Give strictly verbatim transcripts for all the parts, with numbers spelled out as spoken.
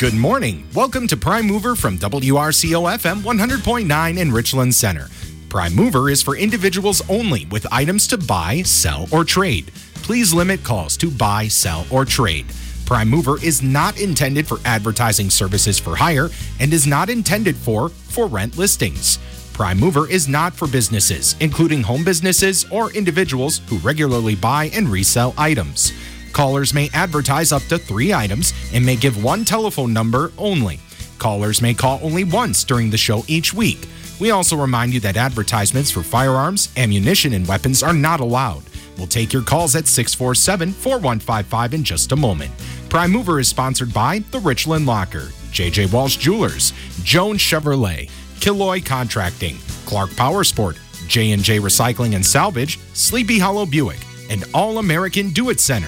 Good morning. Welcome to Prime Mover from W R C O F M one hundred point nine in Richland Center. Prime Mover is for individuals only with items to buy, sell, or trade. Please limit calls to buy, sell, or trade. Prime Mover is not intended for advertising services for hire and is not intended for for rent listings. Prime Mover is not for businesses, including home businesses or individuals who regularly buy and resell items. Callers may advertise up to three items and may give one telephone number only. Callers may call only once during the show each week. We also remind you that advertisements for firearms, ammunition, and weapons are not allowed. We'll take your calls at six four seven, four one five five in just a moment. Prime Mover is sponsored by The Richland Locker, J J Walsh Jewelers, Jones Chevrolet, Killoy Contracting, Clark Power Sport, J and J Recycling and Salvage, Sleepy Hollow Buick, and All American Do-It Center.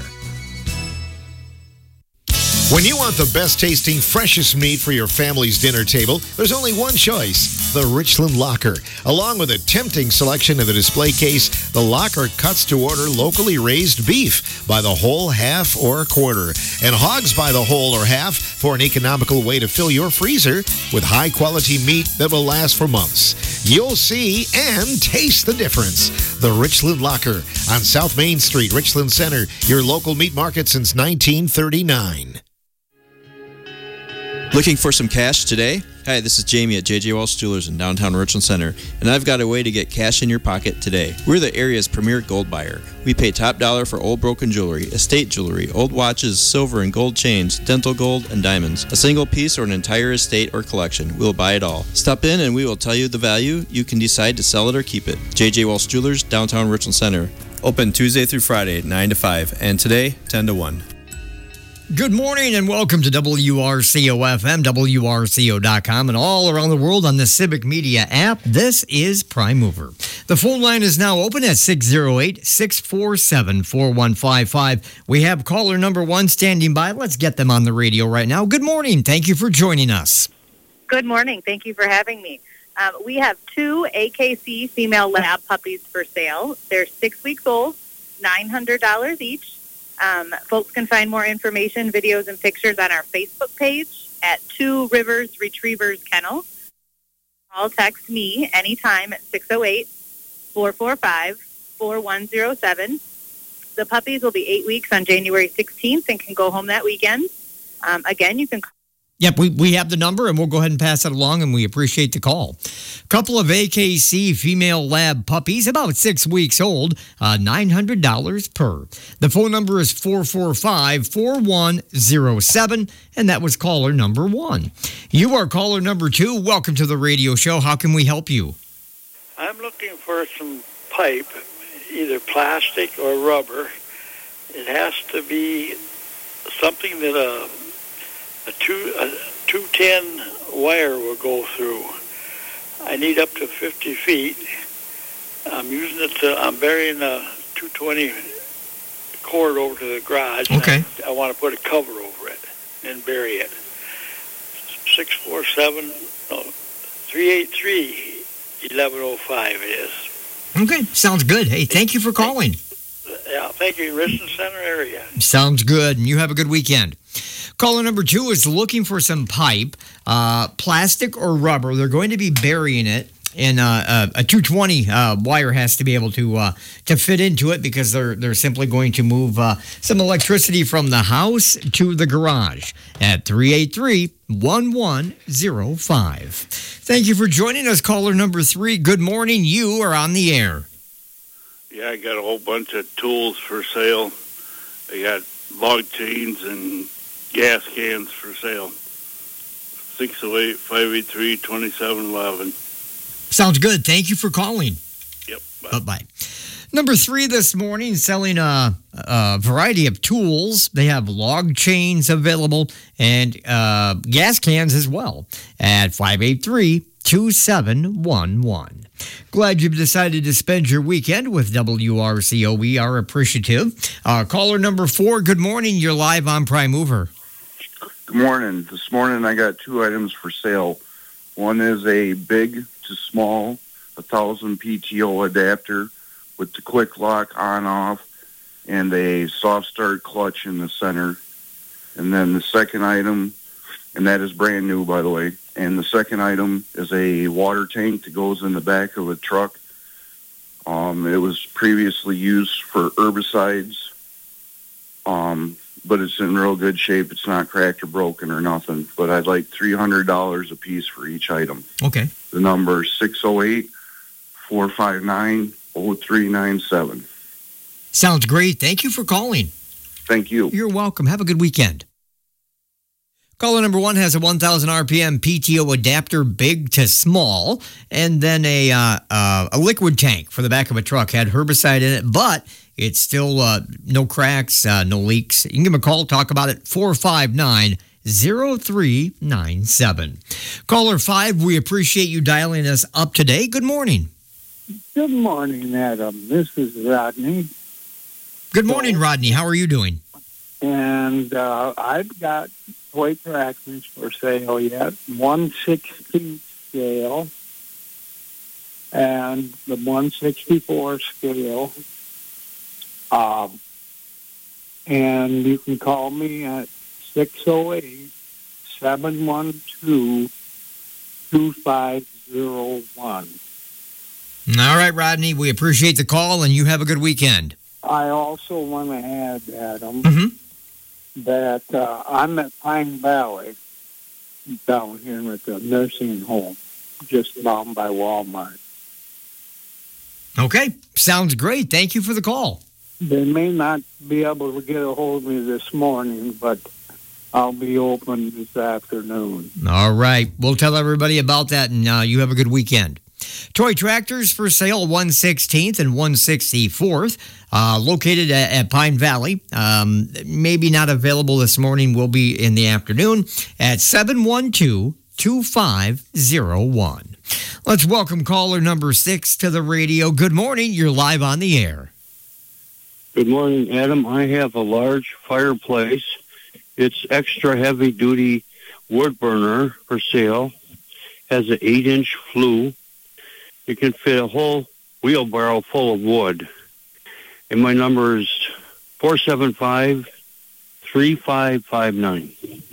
When you want the best tasting, freshest meat for your family's dinner table, there's only one choice, the Richland Locker. Along with a tempting selection of the display case, the Locker cuts to order locally raised beef by the whole, half, or quarter, and hogs by the whole or half for an economical way to fill your freezer with high-quality meat that will last for months. You'll see and taste the difference. The Richland Locker on South Main Street, Richland Center, your local meat market since nineteen thirty-nine. Looking for some cash today? Hi, this is Jamie at J J Walsh Jewelers in downtown Richland Center, and I've got a way to get cash in your pocket today. We're the area's premier gold buyer. We pay top dollar for old broken jewelry, estate jewelry, old watches, silver and gold chains, dental gold, and diamonds. A single piece or an entire estate or collection, we'll buy it all. Stop in and we will tell you the value. You can decide to sell it or keep it. J J Walsh Jewelers, downtown Richland Center. Open Tuesday through Friday, nine to five, and today, ten to one. Good morning and welcome to W R C O F M, W R C O dot com, and all around the world on the Civic Media app. This is Prime Mover. The phone line is now open at six oh eight, six four seven, four one five five. We have caller number one standing by. Let's get them on the radio right now. Good morning. Thank you for joining us. Good morning. Thank you for having me. Um, we have two A K C female lab puppies for sale. They're six weeks old, nine hundred dollars each. Um, folks can find more information, videos, and pictures on our Facebook page at Two Rivers Retrievers Kennel. Call text me anytime at six oh eight, four four five, four one oh seven. The puppies will be eight weeks on January sixteenth and can go home that weekend. Um, again, you can call. Yep, we, we have the number, and we'll go ahead and pass it along, and we appreciate the call. Couple of A K C female lab puppies, about six weeks old, uh, nine hundred dollars per. The phone number is four four five, four one oh seven, and that was caller number one. You are caller number two. Welcome to the radio show. How can we help you? I'm looking for some pipe, either plastic or rubber. It has to be something that a... A two a two ten wire will go through. I need up to fifty feet. I'm using it to. I'm burying a two twenty cord over to the garage. Okay. I, I want to put a cover over it and bury it. Six four seven no three eight three eleven oh five it is. Okay, sounds good. Hey, thank you for calling. Yeah, thank you. Richland Center area. Sounds good, and you have a good weekend. Caller number two is looking for some pipe, uh, plastic or rubber. They're going to be burying it, and uh, a two twenty uh, wire has to be able to uh, to fit into it because they're they're simply going to move uh, some electricity from the house to the garage at three eight three, one one oh five. Thank you for joining us, caller number three. Good morning. You are on the air. Yeah, I got a whole bunch of tools for sale. I got log chains and gas cans for sale. six oh eight, five eight three, two seven one one. Sounds good. Thank you for calling. Yep. Bye. Bye-bye. Number three this morning, selling a, a variety of tools. They have log chains available and uh, gas cans as well at five eight three, two seven one one. Glad you've decided to spend your weekend with W R C O. We are appreciative. Uh, caller number four, good morning. You're live on Prime Mover. Good morning. This morning I got two items for sale. One is a big to small one thousand P T O adapter with the quick lock on off and a soft start clutch in the center. And then the second item and that is brand new, by the way. And the second item is a water tank that goes in the back of a truck. Um, it was previously used for herbicides, um, but it's in real good shape. It's not cracked or broken or nothing. But I'd like three hundred dollars a piece for each item. Okay. The number is six oh eight, four five nine, oh three nine seven. Sounds great. Thank you for calling. Thank you. You're welcome. Have a good weekend. Caller number one has a one thousand R P M P T O adapter, big to small, and then a uh, uh, a liquid tank for the back of a truck. Had herbicide in it, but it's still uh, no cracks, uh, no leaks. You can give them a call, talk about it, four five nine, oh three nine seven. Caller five, we appreciate you dialing us up today. Good morning. Good morning, Adam. This is Rodney. Good morning, Rodney. How are you doing? And uh, I've got toy tractors for sale yet. one sixteenth scale and the one sixty-four scale. Um, and you can call me at six oh eight, seven one two, two five oh one. All right, Rodney. We appreciate the call, and you have a good weekend. I also want to add, Adam, Mm-hmm. that uh, I'm at Pine Valley down here at the nursing home, just down by Walmart. Okay. Sounds great. Thank you for the call. They may not be able to get a hold of me this morning, but I'll be open this afternoon. All right. We'll tell everybody about that, and uh, you have a good weekend. Toy tractors for sale, one sixteenth and one sixty-fourth, uh, located at, at Pine Valley. Um, maybe not available this morning, will be in the afternoon at seven one two, two five oh one. Let's welcome caller number six to the radio. Good morning. You're live on the air. Good morning, Adam. I have a large fireplace. It's extra heavy-duty wood burner for sale. Has an eight-inch flue. It can fit a whole wheelbarrow full of wood. And my number is four seven five, three five five nine.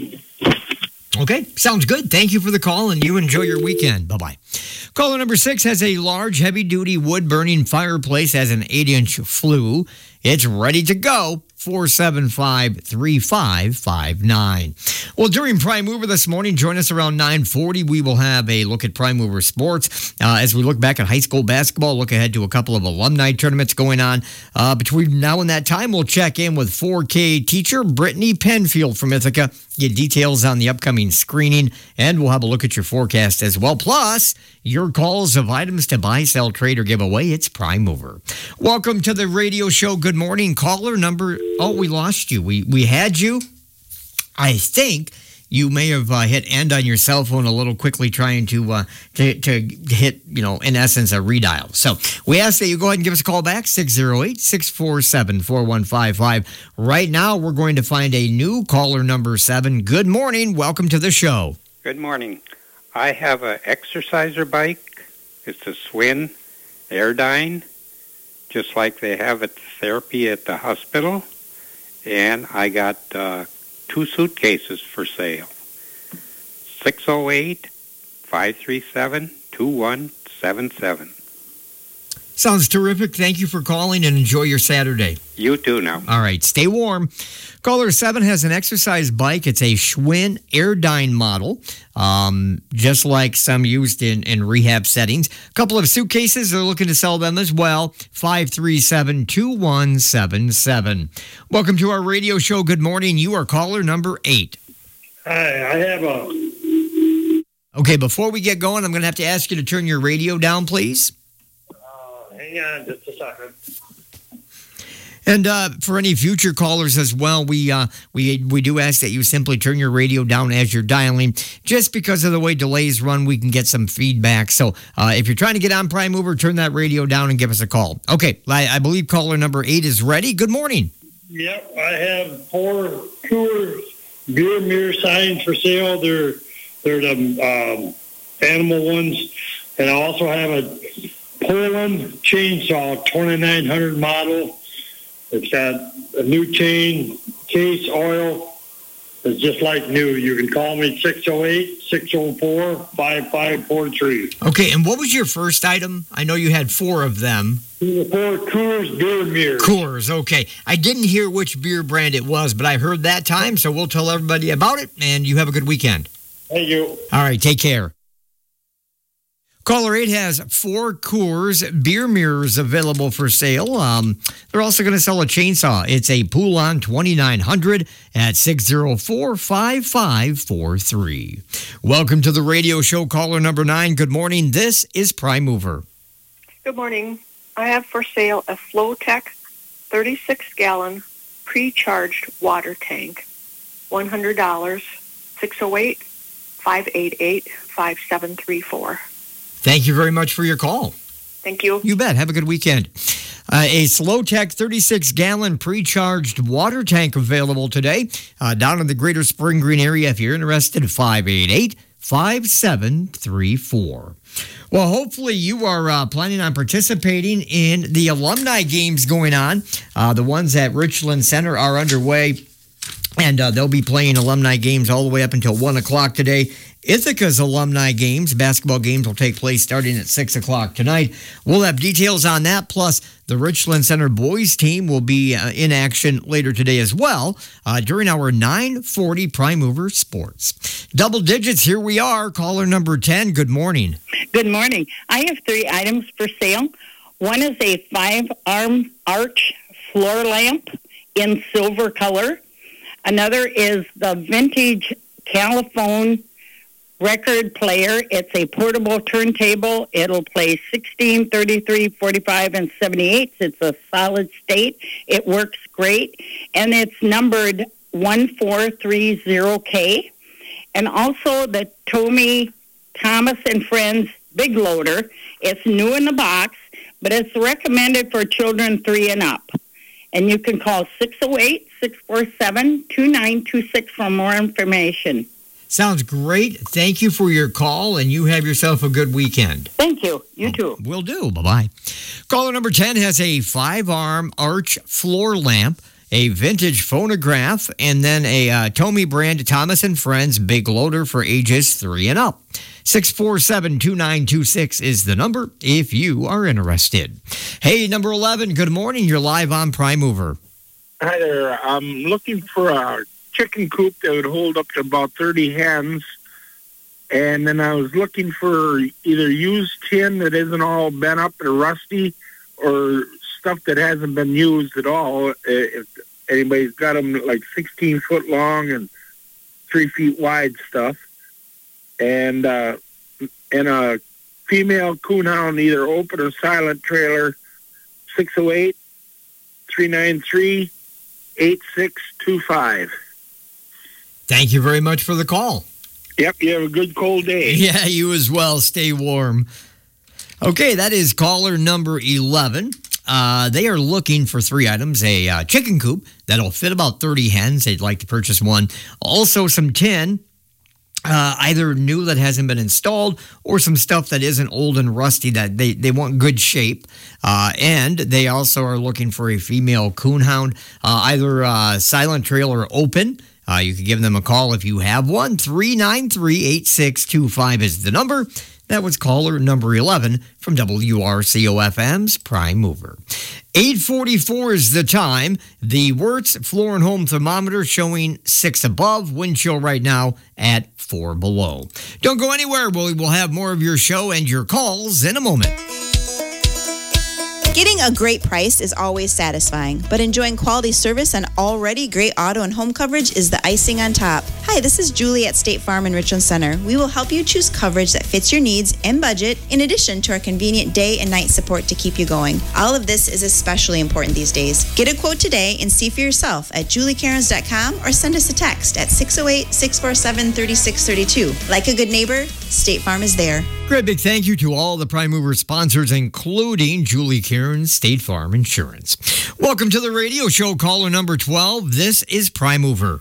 Okay, sounds good. Thank you for the call, and you enjoy your weekend. Bye-bye. Caller number six has a large, heavy-duty wood-burning fireplace, has an eight-inch flue. It's ready to go. four seven five, three five five nine. Well, during Prime Mover this morning, join us around nine forty. We will have a look at Prime Mover sports uh, as we look back at high school basketball, look ahead to a couple of alumni tournaments going on. Uh, between now and that time, we'll check in with four K teacher Brittany Penfield from Ithaca, get details on the upcoming screening, and we'll have a look at your forecast as well. Plus, your calls of items to buy, sell, trade, or give away. It's Prime Mover. Welcome to the radio show. Good morning. Caller number... Oh, we lost you. We we had you. I think you may have uh, hit end on your cell phone a little quickly trying to, uh, to to hit, you know, in essence, a redial. So we ask that you go ahead and give us a call back, six oh eight, six four seven, four one five five. Right now, we're going to find a new caller number seven. Good morning. Welcome to the show. Good morning. I have an exerciser bike. It's a Swin Airdyne, just like they have at therapy at the hospital. And I got uh, two suitcases for sale. six oh eight, five three seven, two one seven seven. Sounds terrific. Thank you for calling and enjoy your Saturday. You too now. All right. Stay warm. Caller seven has an exercise bike. It's a Schwinn Airdyne model, um, just like some used in, in rehab settings. A couple of suitcases. They're looking to sell them as well. five three seven, two one seven seven. Welcome to our radio show. Good morning. You are caller number eight. Hi, I have a... Okay, before we get going, I'm going to have to ask you to turn your radio down, please. Uh, hang on just a second. And uh, for any future callers as well, we uh, we we do ask that you simply turn your radio down as you're dialing. Just because of the way delays run, we can get some feedback. So uh, if you're trying to get on Prime Mover, turn that radio down and give us a call. Okay, I, I believe caller number eight is ready. Good morning. Yep, I have four Coors beer mirror signs for sale. They're they're the um, animal ones, and I also have a Poland chainsaw twenty-nine hundred model. It's got a new chain, case, oil, It's just like new. You can call me six oh eight, six oh four, five five four three. Okay, and what was your first item? I know you had four of them. The four Coors beer mirrors. Coors, okay. I didn't hear which beer brand it was, but I heard that time, so we'll tell everybody about it, and you have a good weekend. Thank you. All right, take care. Caller eight has four Coors beer mirrors available for sale. Um, they're also going to sell a chainsaw. It's a Poulan twenty-nine hundred at six oh four, five five four three. Welcome to the radio show, caller number nine. Good morning. This is Prime Mover. Good morning. I have for sale a Flowtech thirty-six gallon pre-charged water tank. one hundred dollars, six oh eight, five eight eight, five seven three four. Thank you very much for your call. Thank you. You bet. Have a good weekend. Uh, a Slowtech thirty-six gallon pre-charged water tank available today uh, down in the greater Spring Green area. If you're interested, five eight eight, five seven three four. Well, hopefully you are uh, planning on participating in the alumni games going on. Uh, the ones at Richland Center are underway, and uh, they'll be playing alumni games all the way up until one o'clock today. Ithaca's alumni games, basketball games, will take place starting at six o'clock tonight. We'll have details on that, plus the Richland Center boys team will be uh, in action later today as well uh, during our nine forty Prime Mover Sports. Double digits, here we are. Caller number ten, good morning. Good morning. I have three items for sale. One is a five-arm arch floor lamp in silver color. Another is the vintage Caliphone record player. It's a portable turntable. It'll play sixteen, thirty-three, forty-five, and seventy-eight. It's a solid state. It works great. And it's numbered one four three zero K. And also the Tommy Thomas and Friends Big Loader. It's new in the box, but it's recommended for children three and up. And you can call six oh eight, six four seven, two nine two six for more information. Sounds great. Thank you for your call, and you have yourself a good weekend. Thank you. You too. Will do. Bye-bye. Caller number ten has a five-arm arch floor lamp, a vintage phonograph, and then a uh, Tommy brand Thomas and Friends Big Loader for ages three and up. six four seven, two nine two six is the number if you are interested. Hey, number eleven, good morning. You're live on Prime Mover. Hi there. I'm looking for a chicken coop that would hold up to about thirty hens. And then I was looking for either used tin that isn't all bent up or rusty, or stuff that hasn't been used at all. If anybody's got them like sixteen foot long and three feet wide stuff. And, uh, and a female coonhound, either open or silent trailer, six oh eight, three nine three, eight six two five. Thank you very much for the call. Yep, you have a good cold day. Yeah, you as well. Stay warm. Okay, that is caller number eleven. Uh, they are looking for three items. A uh, chicken coop that'll fit about thirty hens. They'd like to purchase one. Also some tin, uh, either new that hasn't been installed or some stuff that isn't old and rusty that they, they want good shape. Uh, and they also are looking for a female coonhound, uh, either uh, silent trail or open. Uh, you can give them a call if you have one. three nine three, eight six two five is the number. That was caller number eleven from W R C O F M's Prime Mover. eight forty-four is the time. The Wirtz Floor and Home Thermometer showing six above. Wind chill right now at four below. Don't go anywhere. We will have more of your show and your calls in a moment. Getting a great price is always satisfying, but enjoying quality service and already great auto and home coverage is the icing on top. Hi, this is Julie at State Farm in Richland Center. We will help you choose coverage that fits your needs and budget, in addition to our convenient day and night support to keep you going. All of this is especially important these days. Get a quote today and see for yourself at julie cairns dot com or send us a text at six oh eight, six four seven, three six three two. Like a good neighbor, State Farm is there. Great big thank you to all the Prime Mover sponsors, including Julie Cairns, State Farm Insurance. Welcome to the radio show, caller number twelve. This is Prime Mover.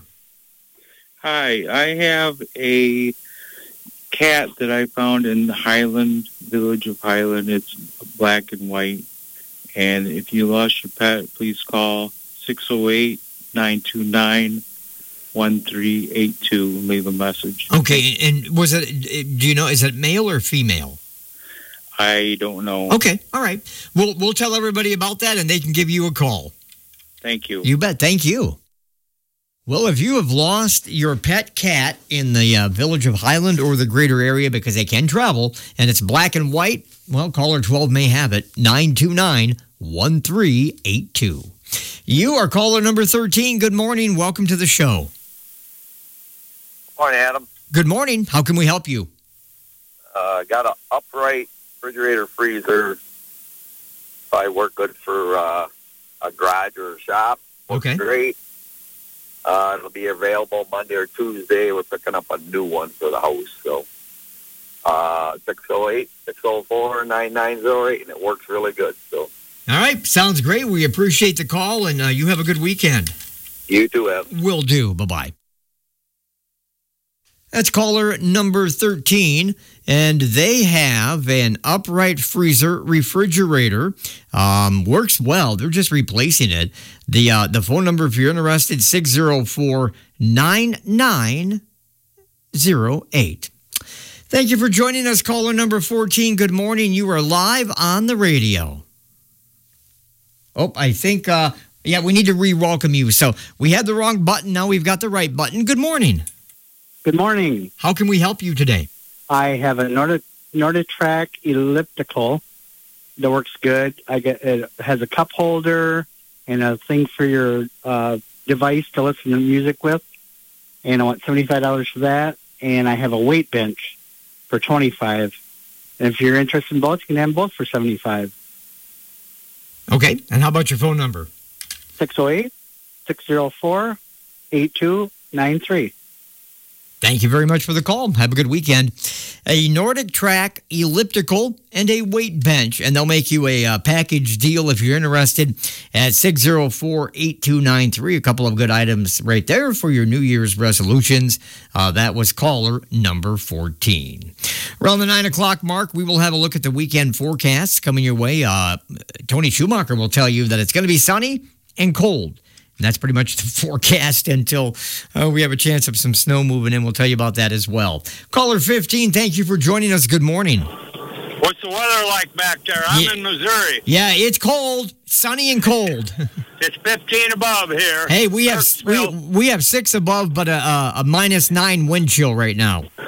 Hi, I have a cat that I found in the Highland, village of Highland. It's black and white. And if you lost your pet, please call six oh eight, nine two nine, one three eight two. Leave a message. Okay, and was it, do you know, is it male or female? I don't know. Okay, all right. We'll, we'll tell everybody about that, and they can give you a call. Thank you. You bet. Thank you. Well, if you have lost your pet cat in the uh, village of Highland or the greater area because they can travel, and it's black and white, well, caller twelve may have it. nine two nine, one three eight two. You are caller number thirteen. Good morning. Welcome to the show. Morning, Adam. Good morning. How can we help you? Uh, got an upright refrigerator freezer. Probably work good for uh, a garage or a shop. Works Okay. great. Uh, it'll be available Monday or Tuesday. We're picking up a new one for the house. So uh, six oh eight, six oh four, nine nine oh eight, and it works really good. So All right. Sounds great. We appreciate the call, and uh, you have a good weekend. you too, Adam. Will do. Bye-bye. That's caller number thirteen, and they have an upright freezer refrigerator. Um, works well. They're just replacing it. The uh, the phone number, if you're interested, six oh four, nine nine oh eight. Thank you for joining us, caller number fourteen. Good morning. You are live on the radio. Oh, I think, uh, yeah, we need to re-welcome you. So we had the wrong button. Now we've got the right button. Good morning. Good morning. How can we help you today? I have a Nordic Norditrack elliptical that works good. I get it has a cup holder and a thing for your uh, device to listen to music with, and I want seventy-five dollars for that. And I have a weight bench for twenty-five. And if you're interested in both, you can have them both for seventy-five. Okay. And how about your phone number? six oh eight, six oh four, eight two nine three. Thank you very much for the call. Have a good weekend. A Norditrack elliptical and a weight bench, and they'll make you a uh, package deal if you're interested at six oh four, eight two nine three. A couple of good items right there for your New Year's resolutions. Uh, that was caller number fourteen. Around the nine o'clock mark, we will have a look at the weekend forecasts coming your way. Uh, Tony Schumacher will tell you that it's going to be sunny and cold. And that's pretty much the forecast until uh, we have a chance of some snow moving in. We'll tell you about that as well. Caller fifteen, thank you for joining us. Good morning. What's the weather like back there? I'm Yeah. in Missouri. Yeah, it's cold, sunny and cold. It's fifteen above here. Hey, we have we, we have six above, but a, a, a minus nine wind chill right now. uh,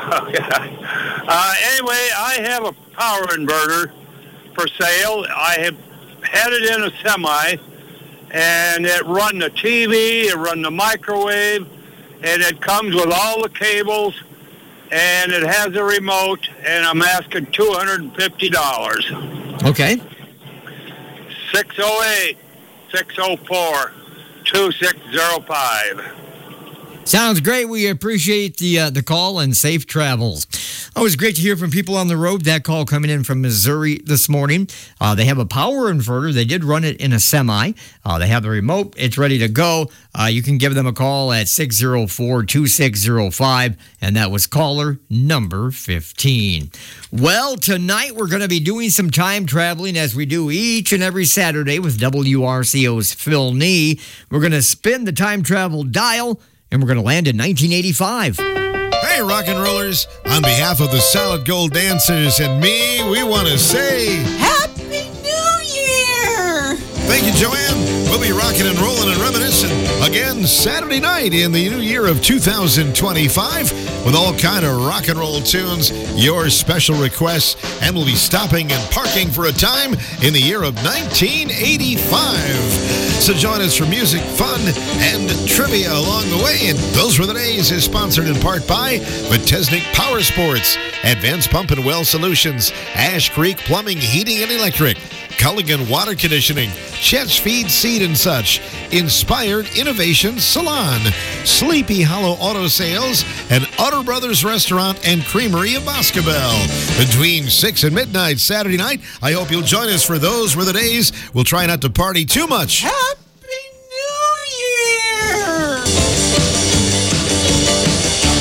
anyway, I have a power inverter for sale. I have had it in a semi, and it run the T V, it run the microwave, and it comes with all the cables, and it has a remote, and I'm asking two hundred fifty dollars. Okay. six oh eight, six oh four, two six oh five. Sounds great. We appreciate the uh, the call and safe travels. Always great to hear from people on the road. That call coming in from Missouri this morning. Uh, they have a power inverter. They did run it in a semi. Uh, they have the remote. It's ready to go. Uh, you can give them a call at six oh four, two six oh five, and that was caller number fifteen. Well, tonight we're going to be doing some time traveling as we do each and every Saturday with W R C O's Phil Nee. We're going to spin the time travel dial, and we're going to land in nineteen eighty-five. Hey, rock and rollers. On behalf of the Solid Gold Dancers and me, we want to say Happy New Year! thank you, Joanne. We'll be rocking and rolling and reminiscing again Saturday night in the new year of two thousand twenty-five with all kind of rock and roll tunes, your special requests, and we'll be stopping and parking for a time in the year of nineteen eighty-five. So join us for music, fun, and trivia along the way. And Those Were the Days is sponsored in part by Vitesnik Power Sports, Advanced Pump and Well Solutions, Ash Creek Plumbing, Heating, and Electric, Culligan Water Conditioning, Chet's Feed, Seed and Such, Inspired Innovation Salon, Sleepy Hollow Auto Sales, and Utter Brothers Restaurant and Creamery of Boscobel. Between six and midnight Saturday night, I hope you'll join us for Those Were the Days. We'll try not to party too much. Happy New Year!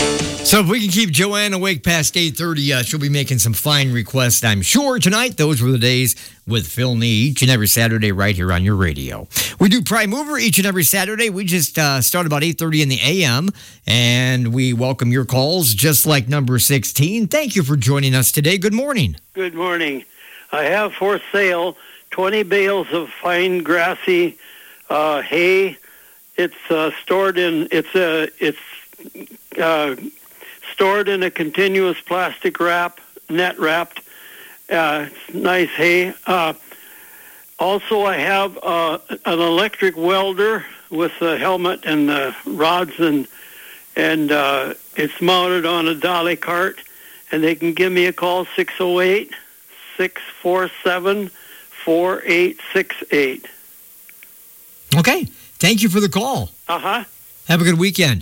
So if we can keep Joanne awake past eight thirty, uh, she'll be making some fine requests, I'm sure, tonight. Those were the days with Phil Nee each and every Saturday right here on your radio. We do Prime Mover each and every Saturday. We just uh, start about eight thirty in the a m, and we welcome your calls just like number sixteen. Thank you for joining us today. Good morning. Good morning. I have for sale twenty bales of fine grassy uh, hay. It's uh, stored in it's uh, it's uh, stored in a continuous plastic wrap, net wrapped. Uh, it's nice hay. Uh, also, I have uh, an electric welder with the helmet and the rods, and and uh, it's mounted on a dolly cart. And they can give me a call, six oh eight, six four seven, four eight six eight. Okay. Thank you for the call. Uh-huh. Have a good weekend.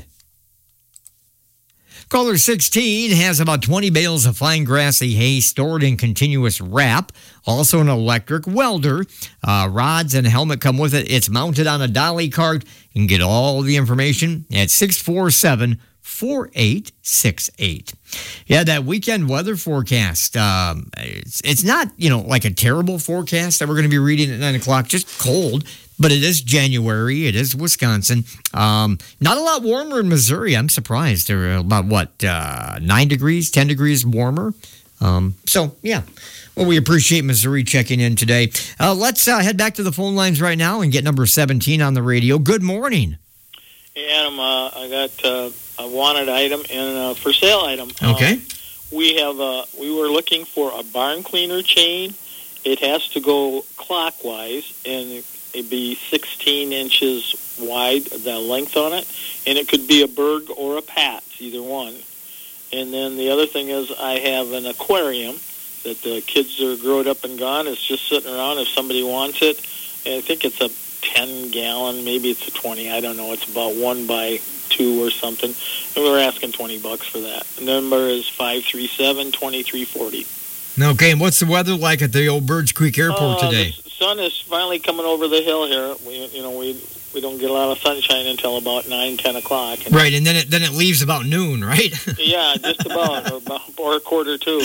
Caller sixteen has about twenty bales of fine grassy hay stored in continuous wrap. Also an electric welder. Uh, rods and helmet come with it. It's mounted on a dolly cart. You can get all the information at six four seven, four eight six eight. Yeah, that weekend weather forecast. Um, it's, it's not, you know, like a terrible forecast that we're going to be reading at nine o'clock. Just cold. But it is January. It is Wisconsin. Um, not a lot warmer in Missouri. I'm surprised. They're about, what, uh, nine degrees, ten degrees warmer. Um, so, yeah. Well, we appreciate Missouri checking in today. Uh, let's uh, head back to the phone lines right now and get number seventeen on the radio. Good morning. Hey, Adam. Uh, I got uh, a wanted item and a for sale item. Okay. Um, we have. Uh, we were looking for a barn cleaner chain. It has to go clockwise, and it'd be sixteen inches wide, the length on it, and it could be a Berg or a Pat's, either one. And then the other thing is I have an aquarium that the kids are grown up and gone. It's just sitting around if somebody wants it. And I think it's a ten gallon, maybe it's a twenty, I don't know. It's about one by two or something. And we were asking twenty bucks for that. The number is five three seven, two three four zero. Okay, and what's the weather like at the old Birds Creek Airport uh, today? The sun is finally coming over the hill here. We, you know, we we don't get a lot of sunshine until about nine, ten o'clock. And right, and then it then it leaves about noon, right? yeah, just about, or, about, or a quarter to.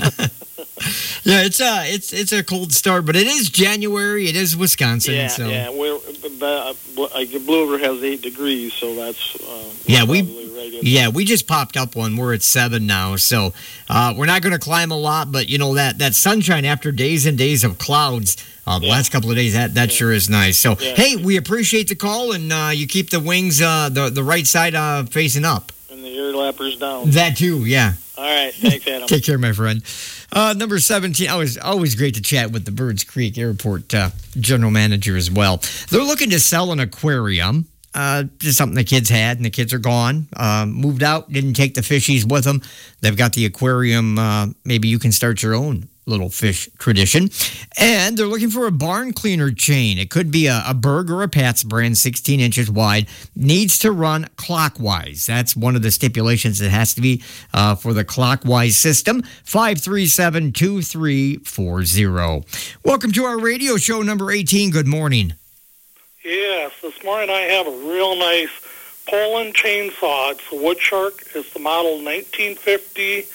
Yeah, it's a it's it's a cold start, but it is January. It is Wisconsin. Yeah, so. yeah. We're uh, Blue River has eight degrees, so that's uh, yeah we right yeah we just popped up one. We're at seven now, so uh, we're not going to climb a lot, but you know that that sunshine after days and days of clouds. Uh, the yeah. last couple of days, that that yeah. sure is nice. So yeah. hey, we appreciate the call, and uh, you keep the wings uh, the the right side uh, facing up. And the ear lappers down. That too, yeah. All right, thanks, Adam. Take care, my friend. Uh, number seventeen, always, always great to chat with the Birds Creek Airport uh, general manager as well. They're looking to sell an aquarium. Uh, just something the kids had, and the kids are gone. Um, moved out, didn't take the fishies with them. They've got the aquarium. Uh, maybe you can start your own little fish tradition. And they're looking for a barn cleaner chain. It could be a, a Berg or a Pat's brand, sixteen inches wide. Needs to run clockwise. That's one of the stipulations. It has to be uh, for the clockwise system. five three seven, two three four zero. Welcome to our radio show number eighteen. Good morning. Yes, this morning I have a real nice Poland chainsaw. It's a Wood Shark. It's the model nineteen fifty.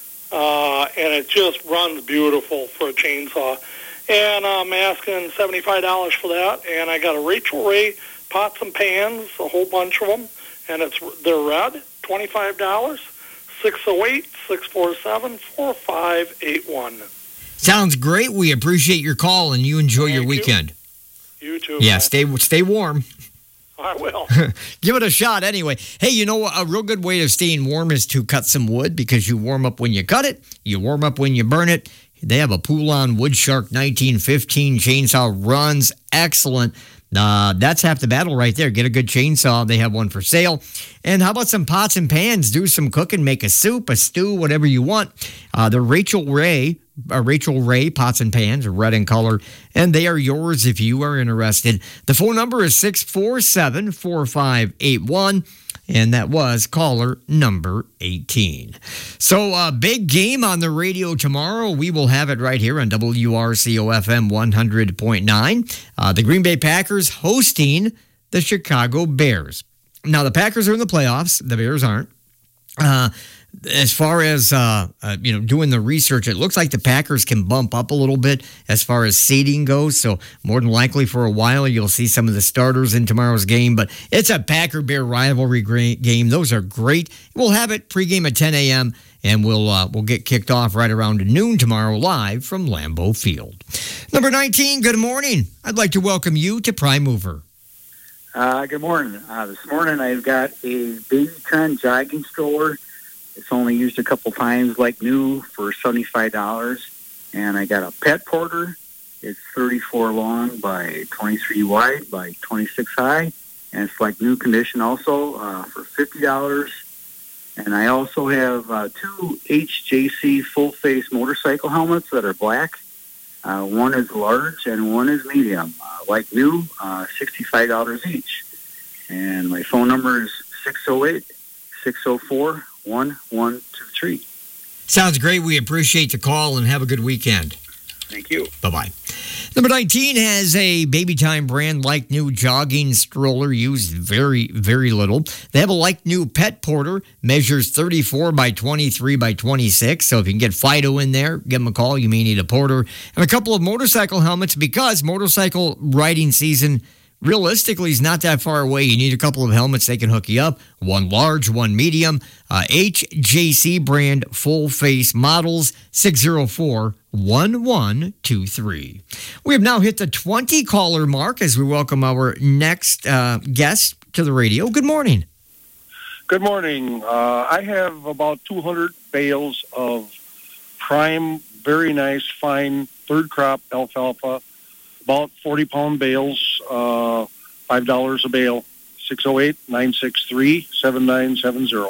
Uh, and it just runs beautiful for a chainsaw. And I'm asking seventy-five dollars for that. And I got a Rachel Ray pots and pans, a whole bunch of them. And it's they're red, twenty-five dollars, six oh eight, six four seven, four five eight one. Sounds great. We appreciate your call, and you enjoy Thank your you. weekend. You too. Yeah, man. stay stay warm. I will. Give it a shot anyway. Hey, you know, a real good way of staying warm is to cut some wood, because you warm up when you cut it, you warm up when you burn it. They have a Poulon Wood Shark nineteen fifteen chainsaw, runs excellent. Uh, that's half the battle right there. Get a good chainsaw. They have one for sale. And how about some pots and pans? Do some cooking. Make a soup, a stew, whatever you want. Uh, the Rachel Ray, uh, Rachel Ray pots and pans, red in color, and they are yours if you are interested. The phone number is six four seven, four five eight one. And that was caller number eighteen. So, uh, big game on the radio tomorrow. We will have it right here on W R C O F M one hundred point nine. Uh, the Green Bay Packers hosting the Chicago Bears. Now, the Packers are in the playoffs. The Bears aren't. Uh, As far as uh, uh, you know, doing the research, it looks like the Packers can bump up a little bit as far as seeding goes. So more than likely, for a while, you'll see some of the starters in tomorrow's game. But it's a Packer-Bear rivalry game. Those are great. We'll have it pregame at ten a.m. and we'll uh, we'll get kicked off right around noon tomorrow, live from Lambeau Field. Number nineteen. Good morning. I'd like to welcome you to Prime Mover. Uh, good morning. Uh, this morning, I've got a Babytron jogging stroller. It's only used a couple times, like new, for seventy-five dollars. And I got a pet porter. It's thirty-four long by twenty-three wide by twenty-six high. And it's like new condition also uh, for fifty dollars. And I also have uh, two H J C full-face motorcycle helmets that are black. Uh, one is large and one is medium. Uh, like new, uh, sixty-five dollars each. And my phone number is six oh eight, six oh four, one one two three. Sounds great. We appreciate the call and have a good weekend. Thank you. Bye-bye. Number nineteen has a Baby Time brand like new jogging stroller, used very, very little. They have a like new pet porter, measures thirty-four by twenty-three by twenty-six. So if you can get Fido in there, give them a call. You may need a porter. And a couple of motorcycle helmets, because motorcycle riding season realistically is not that far away. You need a couple of helmets. They can hook you up. One large, one medium. Uh, H J C brand full face models, six oh four, one one two three. We have now hit the twenty caller mark as we welcome our next uh, guest to the radio. Good morning. Good morning. Uh, I have about two hundred bales of prime, very nice, fine, third crop alfalfa. About forty pound bales, uh, five dollars a bale, six oh eight, nine six three, seven nine seven zero.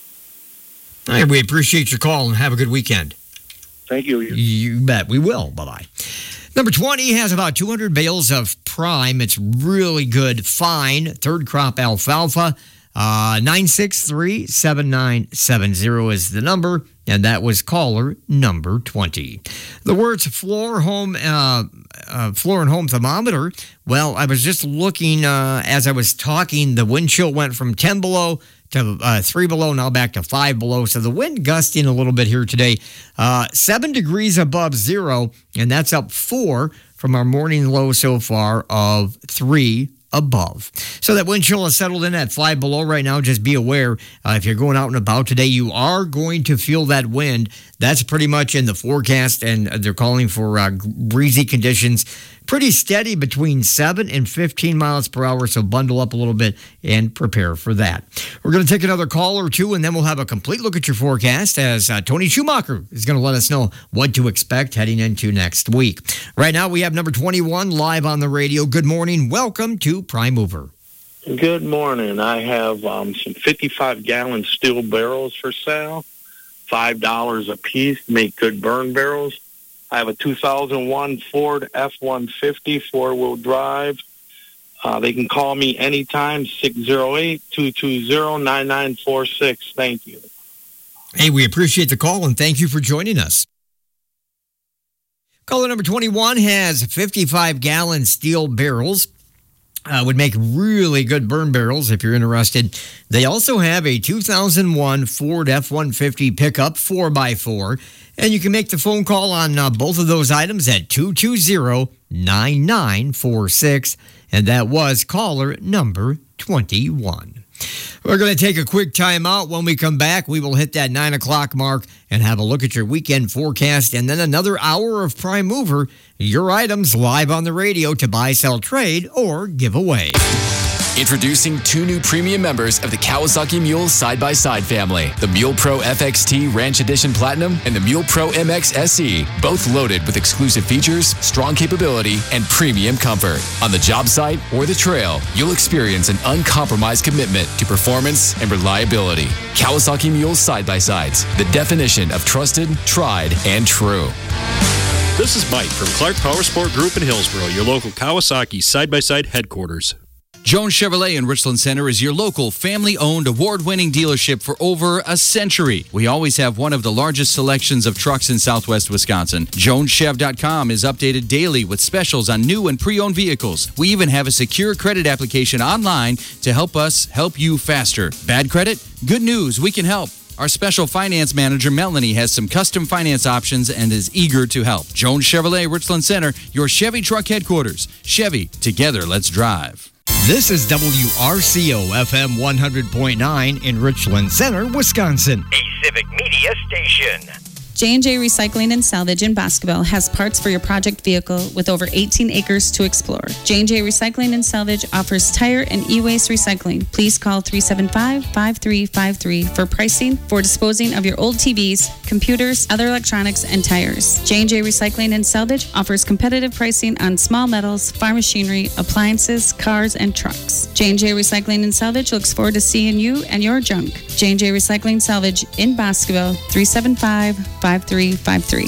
All right, we appreciate your call and have a good weekend. Thank you. You bet. We will. Bye-bye. Number twenty has about two hundred bales of prime. It's really good, fine, third crop alfalfa. Uh, nine six three, seven nine seven zero is the number, and that was caller number twenty. The words floor, home, uh, uh, floor and home thermometer. Well, I was just looking uh, as I was talking. The wind chill went from ten below to uh, three below, now back to five below. So the wind gusting a little bit here today. Uh, seven degrees above zero, and that's up four from our morning low so far of three above. So that wind chill has settled in at five below right now. Just be aware, uh, if you're going out and about today, you are going to feel that wind. That's pretty much in the forecast, and they're calling for uh, breezy conditions. Pretty steady between seven and fifteen miles per hour, so bundle up a little bit and prepare for that. We're going to take another call or two, and then we'll have a complete look at your forecast as uh, Tony Schumacher is going to let us know what to expect heading into next week. Right now, we have number twenty-one live on the radio. Good morning. Welcome to Prime Mover. Good morning. I have um, some fifty-five gallon steel barrels for sale, five dollars a piece, make good burn barrels. I have a two thousand one Ford F one fifty four-wheel drive. Uh, they can call me anytime, six oh eight, two two zero, nine nine four six. Thank you. Hey, we appreciate the call, and thank you for joining us. Caller number twenty-one has fifty-five gallon steel barrels. Uh, would make really good burn barrels if you're interested. They also have a two thousand one Ford F one fifty pickup four by four, and you can make the phone call on uh, both of those items at two two zero, nine nine four six, and that was caller number twenty-one. We're going to take a quick time out. When we come back, we will hit that nine o'clock mark and have a look at your weekend forecast, and then another hour of Prime Mover, your items live on the radio to buy, sell, trade, or give away. Introducing two new premium members of the Kawasaki Mule side-by-side family, the Mule Pro F X T Ranch Edition Platinum and the Mule Pro M X S E, both loaded with exclusive features, strong capability, and premium comfort. On the job site or the trail, you'll experience an uncompromised commitment to performance and reliability. Kawasaki Mule side-by-sides, the definition of trusted, tried, and true. This is Mike from Clark Power Sport Group in Hillsboro, your local Kawasaki side-by-side headquarters. Jones Chevrolet in Richland Center is your local family-owned, award-winning dealership for over a century. We always have one of the largest selections of trucks in southwest Wisconsin. Jones Chev dot com is updated daily with specials on new and pre-owned vehicles. We even have a secure credit application online to help us help you faster. Bad credit? Good news, we can help. Our special finance manager, Melanie, has some custom finance options and is eager to help. Jones Chevrolet, Richland Center, your Chevy truck headquarters. Chevy, together, let's drive. This is W R C O F M one hundred point nine in Richland Center, Wisconsin. A Civic Media station. J and J Recycling and Salvage in Boscoville has parts for your project vehicle with over eighteen acres to explore. J and J Recycling and Salvage offers tire and e-waste recycling. Please call three seven five, five three five three for pricing for disposing of your old T Vs, computers, other electronics, and tires. J and J Recycling and Salvage offers competitive pricing on small metals, farm machinery, appliances, cars, and trucks. J and J Recycling and Salvage looks forward to seeing you and your junk. J and J Recycling and Salvage in Boscoville, three seven five, five three five three.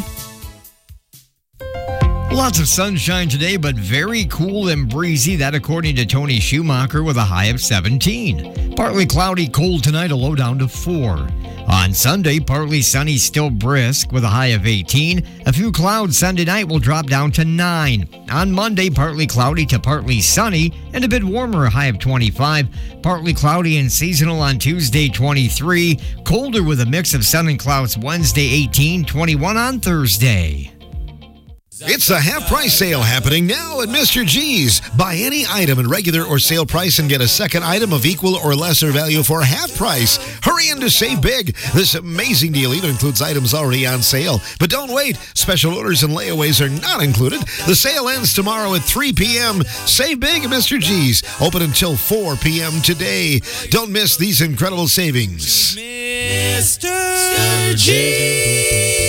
Lots of sunshine today, but very cool and breezy. That according to Tony Schumacher with a high of seventeen. Partly cloudy, cold tonight, a low down to four. On Sunday, partly sunny, still brisk with a high of eighteen. A few clouds Sunday night will drop down to nine. On Monday, partly cloudy to partly sunny and a bit warmer, a high of twenty-five. Partly cloudy and seasonal on Tuesday, twenty-three. Colder with a mix of sun and clouds Wednesday, eighteen. twenty-one on Thursday. It's a half-price sale happening now at Mister G's. Buy any item in regular or sale price and get a second item of equal or lesser value for half price. Hurry in to save big. This amazing deal even includes items already on sale. But don't wait. Special orders and layaways are not included. The sale ends tomorrow at three p.m. Save big at Mister G's. Open until four p.m. today. Don't miss these incredible savings. Mister G's.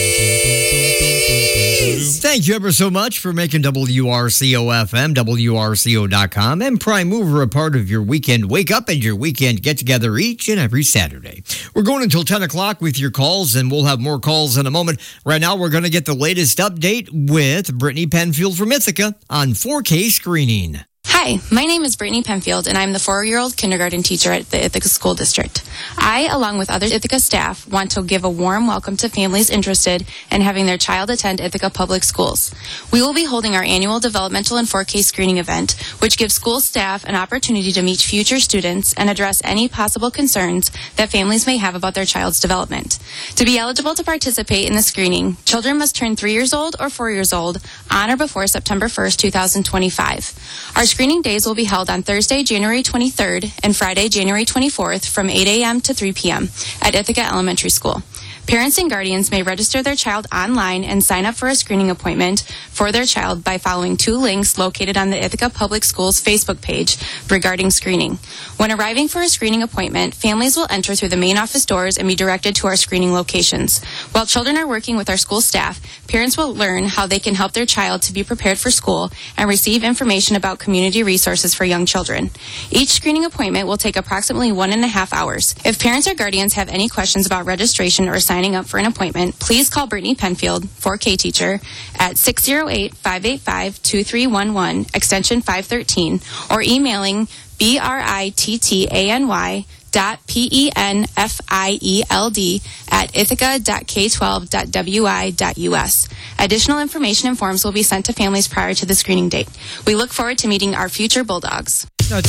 Thank you ever so much for making W R C O F M, W R C O dot com, and Prime Mover a part of your weekend wake up and your weekend get together each and every Saturday. We're going until ten o'clock with your calls, and we'll have more calls in a moment. Right now, we're going to get the latest update with Brittany Penfield from Ithaca on four K screening. Hi, my name is Brittany Penfield, and I'm the four-year-old kindergarten teacher at the Ithaca School District. I, along with other Ithaca staff, want to give a warm welcome to families interested in having their child attend Ithaca Public Schools. We will be holding our annual developmental and four K screening event, which gives school staff an opportunity to meet future students and address any possible concerns that families may have about their child's development. To be eligible to participate in the screening, children must turn three years old or four years old on or before September first, two thousand twenty-five. Our screening days will be held on Thursday, January twenty-third and Friday, January twenty-fourth from eight a.m. to three p.m. at Ithaca Elementary School. Parents and guardians may register their child online and sign up for a screening appointment for their child by following two links located on the Ithaca Public Schools Facebook page regarding screening. When arriving for a screening appointment, families will enter through the main office doors and be directed to our screening locations. While children are working with our school staff, parents will learn how they can help their child to be prepared for school and receive information about community resources for young children. Each screening appointment will take approximately one and a half hours. If parents or guardians have any questions about registration or signing up for an appointment, please call Brittany Penfield, four K teacher, at six oh eight, five eight five, two three one one, extension five thirteen, or emailing B R I T T A N Y dot P E N F I E L D at ithaca dot k twelve dot w i dot u s. Additional information and forms will be sent to families prior to the screening date. We look forward to meeting our future Bulldogs. No,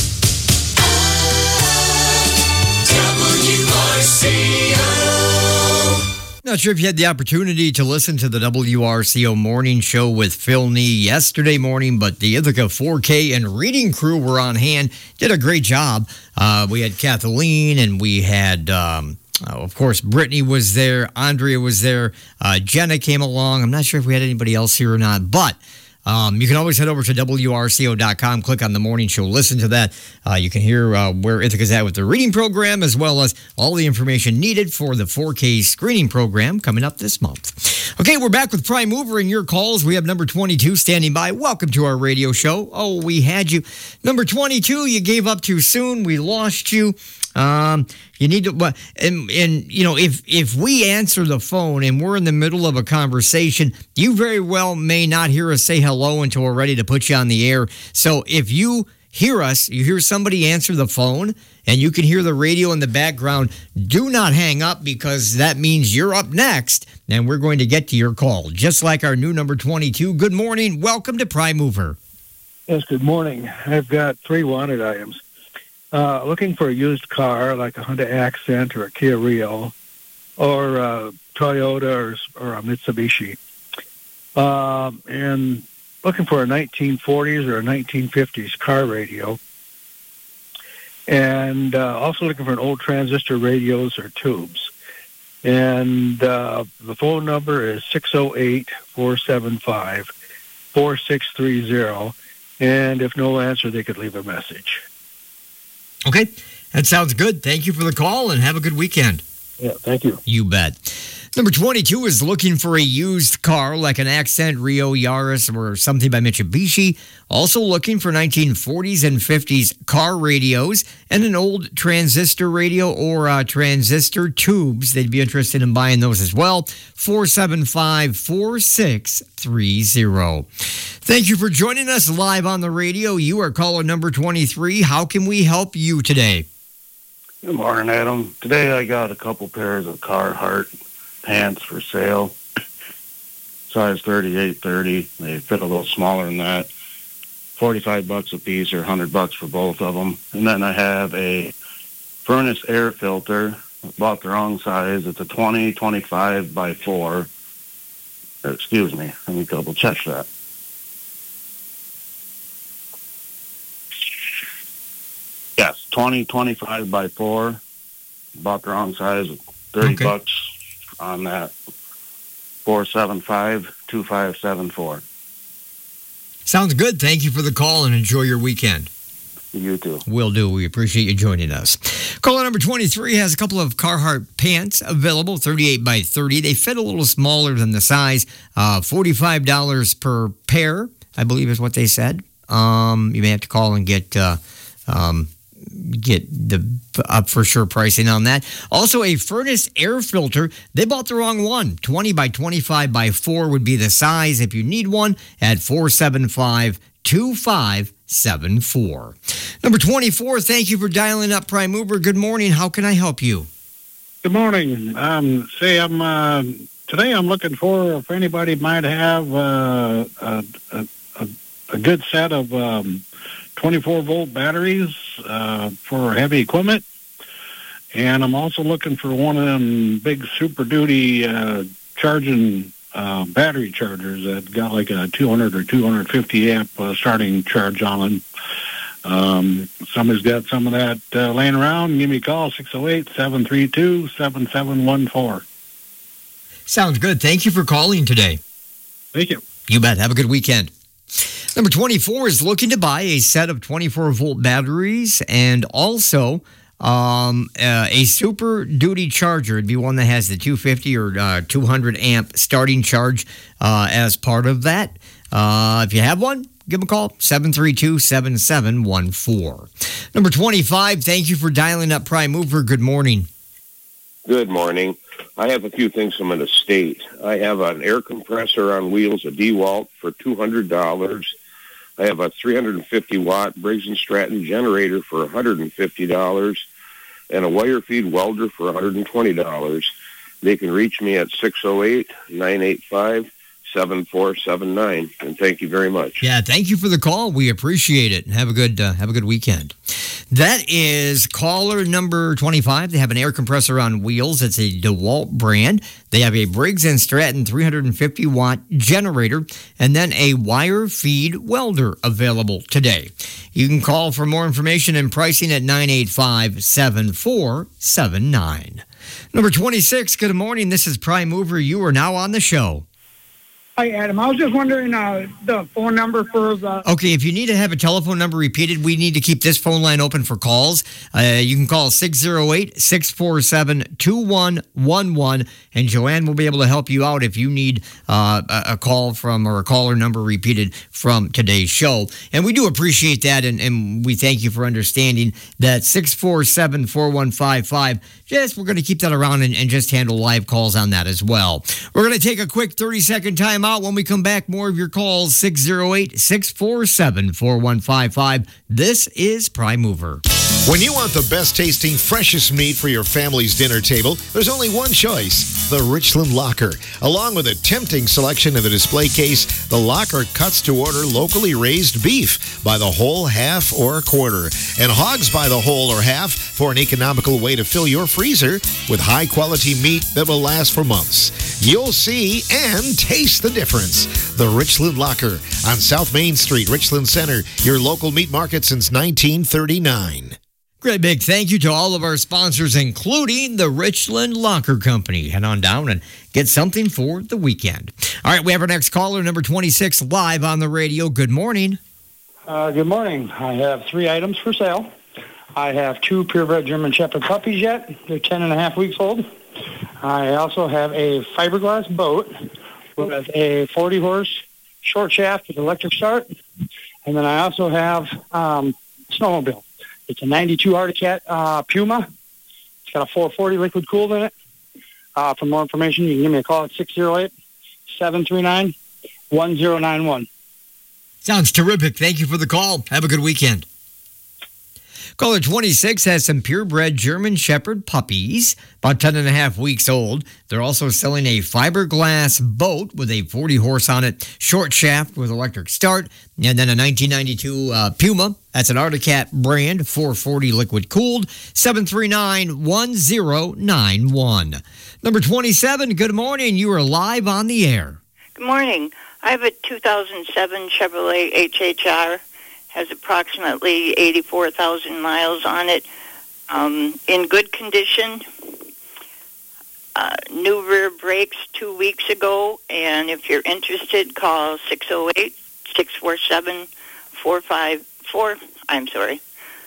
W R C O. Not sure if you had the opportunity to listen to the W R C O morning show with Phil Nee yesterday morning, but the Ithaca four K and reading crew were on hand, did a great job. Uh, we had Kathleen and we had, um, uh, of course, Brittany was there, Andrea was there, uh, Jenna came along. I'm not sure if we had anybody else here or not, but Um, you can always head over to W R C O dot com, click on the morning show, listen to that. Uh, you can hear uh, where Ithaca's at with the reading program, as well as all the information needed for the four K screening program coming up this month. Okay, we're back with Prime Mover and your calls. We have number twenty-two standing by. Welcome to our radio show. Oh, we had you. Number twenty-two, you gave up too soon. We lost you. Um, you need to, and, and, you know, if, if we answer the phone and we're in the middle of a conversation, you very well may not hear us say hello until we're ready to put you on the air. So if you hear us, you hear somebody answer the phone and you can hear the radio in the background, do not hang up, because that means you're up next and we're going to get to your call. Just like our new number twenty-two. Good morning. Welcome to Prime Mover. Yes, good morning. I've got three wanted items. Uh, looking for a used car like a Honda Accent or a Kia Rio. or a Toyota or, or a Mitsubishi. Um, and looking for a nineteen forties or a nineteen fifties car radio. And uh, also looking for an old transistor radios or tubes. And uh, the phone number is six oh eight, four seven five, four six three zero. And if no answer, they could leave a message. Okay, that sounds good. Thank you for the call and have a good weekend. Yeah, thank you. You bet. Number twenty-two is looking for a used car like an Accent, Rio, Yaris, or something by Mitsubishi. Also looking for nineteen forties and fifties car radios and an old transistor radio or uh, transistor tubes. They'd be interested in buying those as well. four seven five, four six three zero. Thank you for joining us live on the radio. You are caller number twenty-three. How can we help you today? Good morning, Adam. Today I got a couple pairs of Carhartt pants for sale. Size thirty-eight thirty. They fit a little smaller than that. forty-five bucks a piece or one hundred bucks for both of them. And then I have a furnace air filter. I bought the wrong size. It's a twenty twenty-five by four. Or, excuse me. Let me double check that. Yes, twenty twenty-five by four. Bought the wrong size. thirty Okay. bucks on that. four seven five, two five seven four. Sounds good. Thank you for the call and enjoy your weekend. You too. Will do. We appreciate you joining us. Caller number twenty-three has a couple of Carhartt pants available, thirty-eight by thirty. They fit a little smaller than the size, uh, forty-five dollars per pair, I believe is what they said. Um, you may have to call and get uh, um, get the up for sure pricing on that. Also, a furnace air filter. They bought the wrong one. twenty by twenty-five by four would be the size if you need one at four seven five, two five seven four. Number twenty-four, thank you for dialing up Prime Mover. Good morning. How can I help you? Good morning. Um, say I'm uh, today. I'm looking for if anybody might have uh, a, a, a, a good set of um, twenty-four volt batteries uh, for heavy equipment, and I'm also looking for one of them big Super Duty uh, charging uh, battery chargers that got like a two hundred or two hundred fifty amp uh, starting charge on them. Um, somebody's got some of that uh, laying around. Give me a call, six oh eight, seven three two, seven seven one four. Sounds good. Thank you for calling today. Thank you. You bet. Have a good weekend. Number twenty-four is looking to buy a set of twenty-four volt batteries and also um, uh, a Super Duty charger. It'd be one that has the two fifty or uh, two hundred amp starting charge uh, as part of that. Uh, if you have one, give them a call, seven three two, seven seven one four. Number twenty-five, thank you for dialing up Prime Mover. Good morning. Good morning. I have a few things from an estate. I have an air compressor on wheels, a DeWalt, for two hundred dollars. I have a three hundred fifty watt Briggs and Stratton generator for one hundred fifty dollars and a wire feed welder for one hundred twenty dollars. They can reach me at six oh eight, nine eight five, seven four seven nine. And thank you very much. Yeah, thank you for the call. We appreciate it. Have a good uh, have a good weekend. That is caller number twenty-five. They have an air compressor on wheels. It's a DeWalt brand. They have a Briggs and Stratton three hundred fifty watt generator and then a wire feed welder available today. You can call for more information and pricing at nine eight five, seven four seven nine. Number twenty-six, good morning. This is Prime Mover. You are now on the show. Hi, Adam. I was just wondering uh, the phone number for the... Okay, if you need to have a telephone number repeated, we need to keep this phone line open for calls. Uh, you can call six oh eight, six four seven, two one one one, and Joanne will be able to help you out if you need uh, a, a call from or a caller number repeated from today's show. And we do appreciate that, and, and we thank you for understanding that six four seven, four one five five. Yes, we're going to keep that around and, and just handle live calls on that as well. We're going to take a quick thirty-second time out. When we come back, more of your calls, six oh eight, six four seven, four one five five. This is Prime Mover. When you want the best tasting, freshest meat for your family's dinner table, there's only one choice, the Richland Locker. Along with a tempting selection of the display case, the Locker cuts to order locally raised beef by the whole, half, or quarter, and hogs by the whole or half for an economical way to fill your freezer with high-quality meat that will last for months. You'll see and taste the difference. The Richland Locker on South Main Street, Richland Center, your local meat market since nineteen thirty-nine. Great big thank you to all of our sponsors, including the Richland Locker Company. Head on down and get something for the weekend. All right, we have our next caller, number twenty-six, live on the radio. Good morning. Uh, good morning. I have three items for sale. I have two purebred German Shepherd puppies yet. They're ten and a half weeks old. I also have a fiberglass boat with a forty-horse short shaft with electric start. And then I also have um, a snowmobile. It's a ninety-two Arctic Cat uh, Puma. It's got a four forty liquid cooled in it. Uh, for more information, you can give me a call at six oh eight, seven three nine, one oh nine one. Sounds terrific. Thank you for the call. Have a good weekend. Caller twenty-six has some purebred German Shepherd puppies, about ten and a half weeks old. They're also selling a fiberglass boat with a forty horse on it, short shaft with electric start, and then a nineteen ninety-two uh, Puma. That's an Arctic Cat brand, four forty liquid cooled, seven three nine, one oh nine one. Number twenty-seven, good morning. You are live on the air. Good morning. I have a two thousand seven Chevrolet H H R. Has approximately eighty-four thousand miles on it. Um, in good condition. Uh, new rear brakes two weeks ago. And if you're interested, call six oh eight, six four seven, four five four. I'm sorry,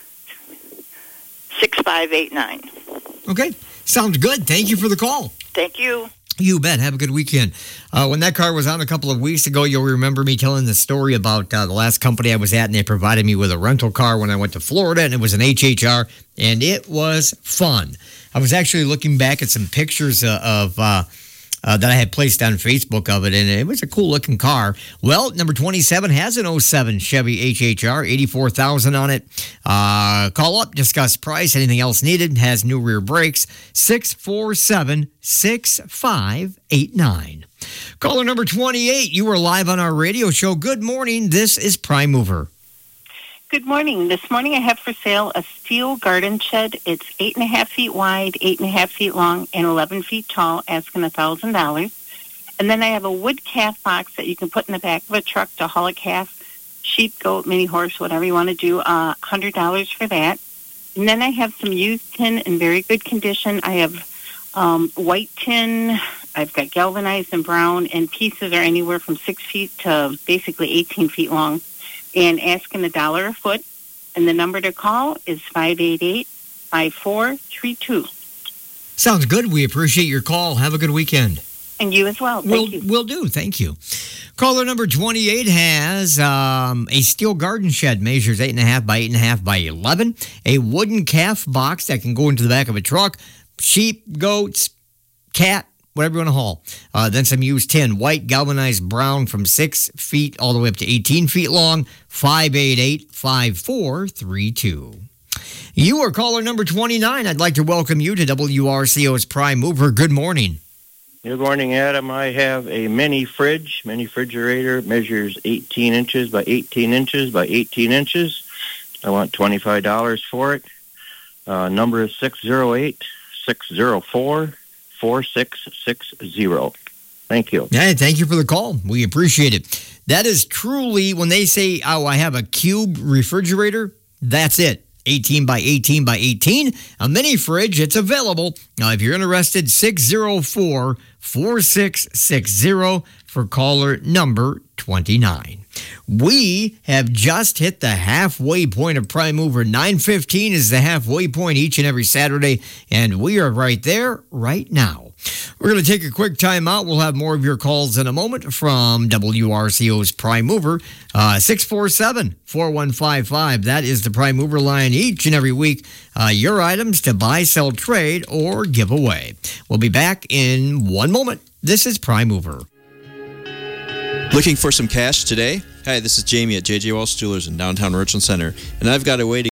six five eight nine. Okay. Sounds good. Thank you for the call. Thank you. You bet. Have a good weekend. Uh, when that car was on a couple of weeks ago, you'll remember me telling the story about uh, the last company I was at, and they provided me with a rental car when I went to Florida, and it was an H H R, and it was fun. I was actually looking back at some pictures uh, of uh, uh, that I had placed on Facebook of it, and it was a cool-looking car. Well, number twenty-seven has an oh seven Chevy H H R, eighty-four thousand on it. Uh, call up, discuss price, anything else needed, has new rear brakes, six four seven, six five eight nine. Caller number twenty-eight, you are live on our radio show. Good morning. This is Prime Mover. Good morning. This morning I have for sale a steel garden shed. It's eight and a half feet wide, eight and a half feet long, and eleven feet tall, asking a thousand dollars. And then I have a wood calf box that you can put in the back of a truck to haul a calf, sheep, goat, mini horse, whatever you want to do, uh, one hundred dollars for that. And then I have some used tin in very good condition. I have um, white tin. I've got galvanized and brown, and pieces are anywhere from six feet to basically eighteen feet long. And asking a dollar a foot. And the number to call is five eight eight, five four three two. Sounds good. We appreciate your call. Have a good weekend. And you as well. Thank we'll, you. We'll do. Thank you. Caller number twenty-eight has um, a steel garden shed, measures eight and a half by eight and a half by eleven. A wooden calf box that can go into the back of a truck. Sheep, goats, cat, whatever you want to haul. Uh, then some used tin, white, galvanized, brown, from six feet all the way up to eighteen feet long. five eight eight, five four three two. You are caller number twenty-nine. I'd like to welcome you to W R C O's Prime Mover. Good morning. Good morning, Adam. I have a mini fridge, mini refrigerator. It measures eighteen inches by eighteen inches by eighteen inches. I want twenty-five dollars for it. Uh, number is six oh eight, six oh four, four six six zero. Thank you. Hey, thank you for the call. We appreciate it. That is truly, when they say, oh, I have a cube refrigerator, that's it. eighteen by eighteen by eighteen. A mini fridge, it's available. Now, if you're interested, six oh four, four six six zero for caller number twenty-nine. We have just hit the halfway point of Prime Mover. nine fifteen is the halfway point each and every Saturday, and we are right there right now. We're going to take a quick time out. We'll have more of your calls in a moment from W R C O's Prime Mover. Uh, six four seven, four one five five. That is the Prime Mover line each and every week. Uh, your items to buy, sell, trade, or give away. We'll be back in one moment. This is Prime Mover. Looking for some cash today? Hi, this is Jamie at J J Walsh Jewelers in downtown Richland Center, and I've got a way to